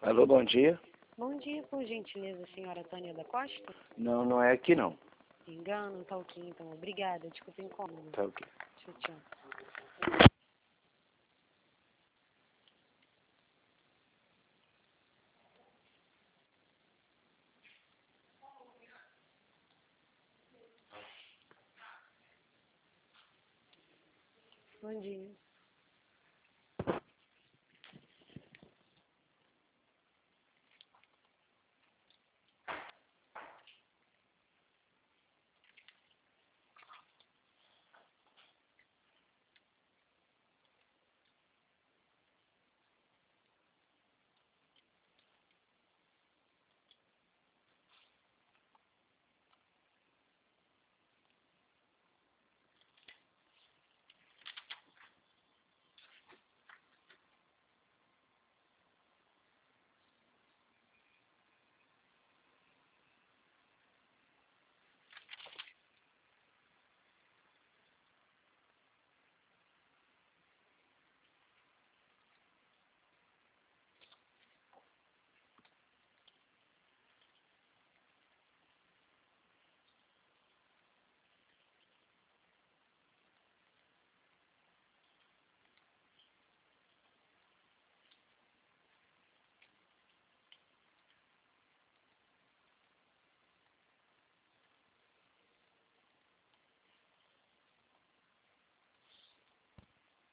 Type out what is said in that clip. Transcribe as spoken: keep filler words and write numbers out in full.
Alô, bom dia. Bom dia, por gentileza, senhora Tânia da Costa? Não, não é aqui não. Engano, tá ok, então. Obrigada, desculpa o incômodo. Tá ok. Tchau, tchau. Bom dia.